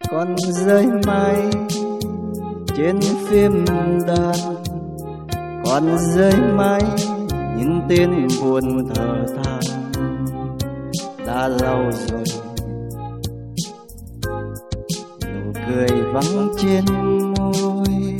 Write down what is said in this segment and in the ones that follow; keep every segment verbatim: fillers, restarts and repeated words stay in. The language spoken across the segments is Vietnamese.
còn rơi mãi trên phim đàn, còn rơi mãi những tên buồn thở than. Đã lâu rồi nụ cười vắng trên môi,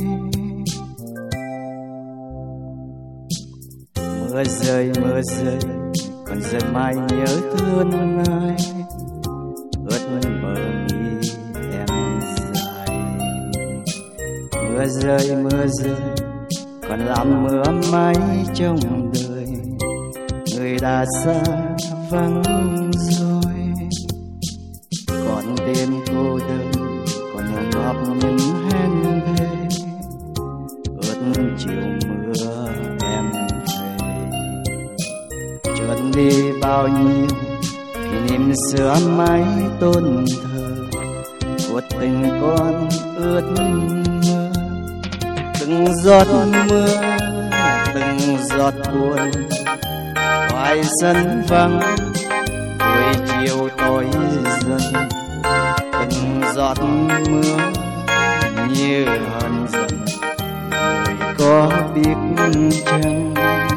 mưa rơi mưa rơi còn rơi mãi nhớ thương ai, ướt bờ mi em dài. Mưa rơi mưa rơi còn làm mưa mãi trong đời, người đã xa vắng rồi. Còn đêm cô đơn còn ngọt những hen thề, ướt chiều mưa em về. Chợt đi bao nhiêu kỷ niệm xưa mãi tôn thờ, cuộc tình con ướt mưa. Từng giọt mưa từng giọt buồn ngoài sân vắng, buổi chiều tối dần. Từng giọt mưa như hờn giận, người có biết chăng?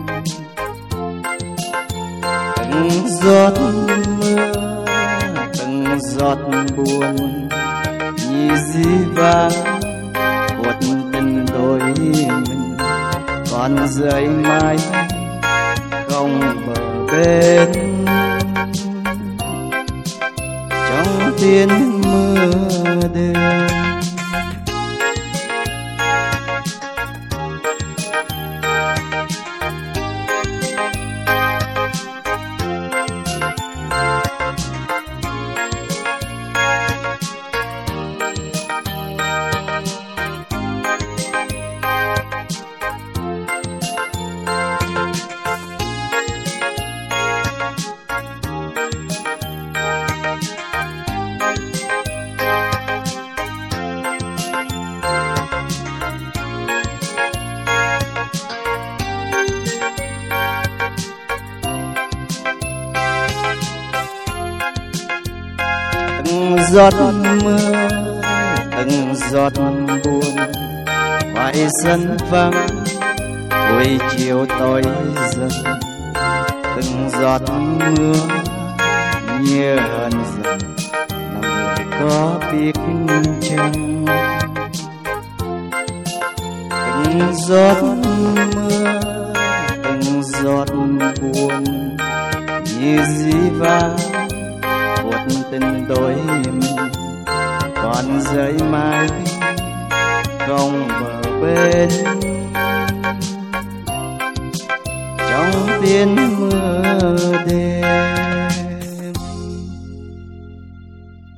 Từng giọt mưa từng giọt buồn như dĩ vãng, cuộc tình đôi mình còn rơi mãi không bờ bên. Trong tiếng mưa đêm giọt mưa từng giọt buồn ngoài sân vắng, buổi chiều tối dần. Từng giọt mưa như hờn giận, lòng người có biết chăng? Từng giọt mưa từng giọt buồn như dĩ vãng, cuộc tình đôi mình còn rơi mãi không bờ bên. Trong tiếng